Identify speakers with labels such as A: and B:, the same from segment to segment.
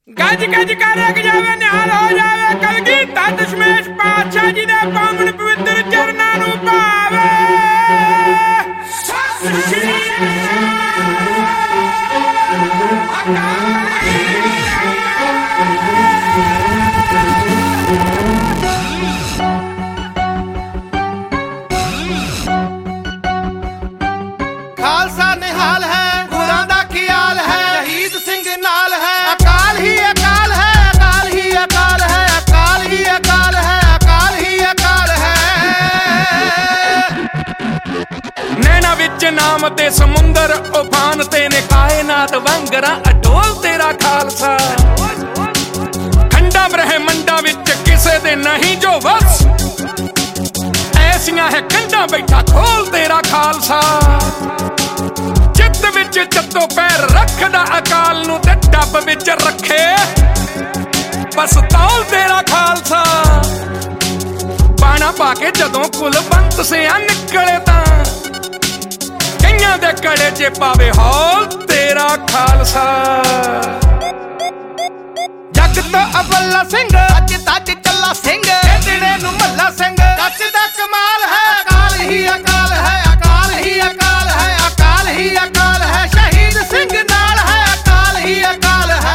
A: गज गज कर जावे निहाल हो जावे कलगीधर दशमेश पातशाह जी दे पावन पवित्र चरणां नूं पावे। सत श्री
B: खालसा निहाल है गुरां दा ख्याल है शहीद सिंह नाल है अकाल ही अकाल है अकाल ही अकाल है अकाल ही अकाल है अकाल ही अकाल है।
A: नैना विच नाम ते समुंदर उफान ते ने कायनात वांगरा अडोल तेरा खालसा। खंडा ब्रह्मंडा विच किसे दे नहीं जो वस ऐसियां है कंधा बैठा खोल तेरा खालसा। चित्त विच चत्तो पैर रखदा अकाल नूं ते डब विच रखे बस तौल तेरा खालसा। बाणा पाके जदों कुलवंत सिया निकले तां कईयां दे कड़े च पावे हौल तेरा खालसा।
B: जग तो अबला सिंह अज तज चला सिंह जेड़े नूं मल्ला सिंह कच दा कमाल है अकाल ही अकाल है अकाल ही अकाल है अकाल ही अकाल है शहीद सिंह नाल है अकाल ही अकाल है।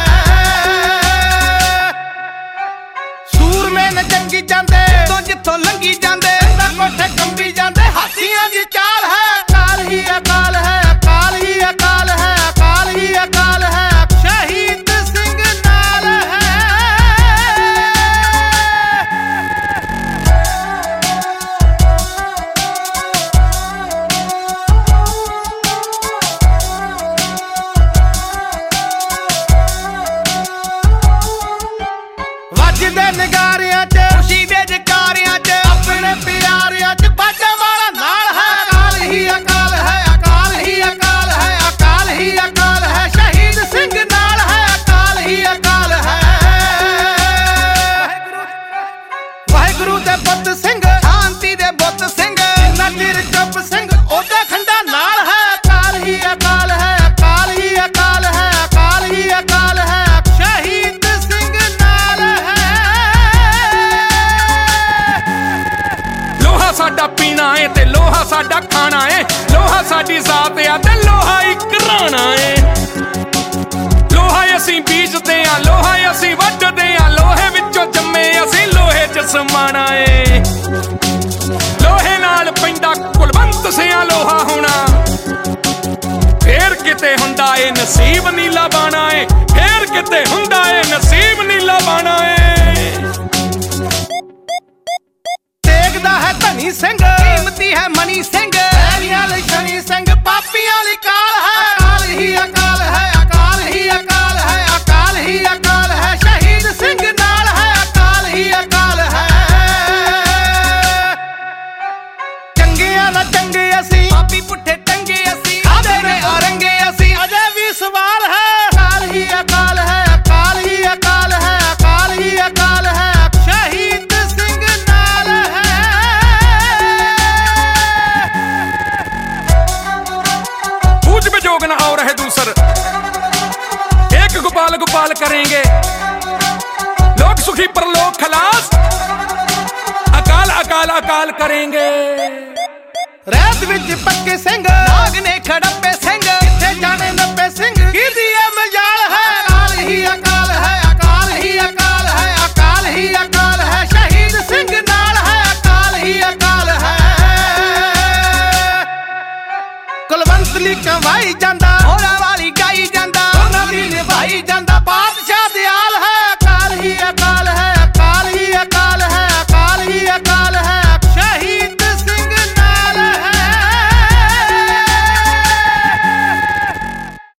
B: सूरमे ने जंगी जांदे तो जिथों लंघी जांदे कोठे कंबी जांदे हाथियां दी चाल है अकाल ही अकाल है अकाल ही अकाल है अकाल ही अकाल है शहीद सिंह नाल है। वजदे नगारियां च खुशी दे जकारियां च अपने प्यारियां च बाजा वाला नाल है अकाल ही अकाल है अकाल ही अकाल है अकाल ही अकाल है शहीद सिंह नाल है अकाल ही अकाल है। वाहिगुरु दे पुੱਤ सिंह शांति दे बुੱਤ सिंह नजीर चुप सिंह ओदा खंडा नाल है अकाल ही अकाल है अकाल ही अकाल है अकाल ही अकाल है शहीद सिंह नाल है।
A: लोहा साडा पीना है ते लोहा साडा खाना है लोहा साडी जात आ ते लोहा एक राणा है। लोहा असीं बीजदे आ लोहा असीं वड्डदे आ लोहे विचों जम्मे असीं लोहे च समाना है। लोहे नाल पैंदा कुलवंत सिया लोहा होना फेर किते हुंदा ए नसीब नीला बाना है फेर किते हुंदा ए नसीब नीला बाना है।
B: देखदा है धनी सिंह कीमती है मनी सिंह बैरियां लई शनि सिंह पापियां लई काल है अकाल ही अकाल है अकाल ही अकाल है अकाल ही अकाल है शहीद सिंह नाल है अकाल ही अकाल है। चंगियां ना चंगे असीं पापी पुट्ठे टंगे असीं खादे ने औरंगे असीं अजे भी सवाल है अकाल ही अकाल है अकाल ही अकाल है अकाल ही अकाल है शहीद सिंह नाल है।
A: पूज बेजोग न और है दूसर एक गोपाल गोपाल करेंगे लोग सुखी पर लोग खलास अकाल अकाल अकाल करेंगे।
B: रैत विच पक्के सिंह नाग ने खड़प्पे सिंह किथे जाने नब्बे सिंह की दिए मजाल है अकाल ही अकाल है अकाल ही अकाल है अकाल ही अकाल है शहीद सिंह नाल है अकाल ही अकाल है। कुलवंत ली कवाई जांदा होरा वाली गाई जांदा उन्हां दी निभाई जांदा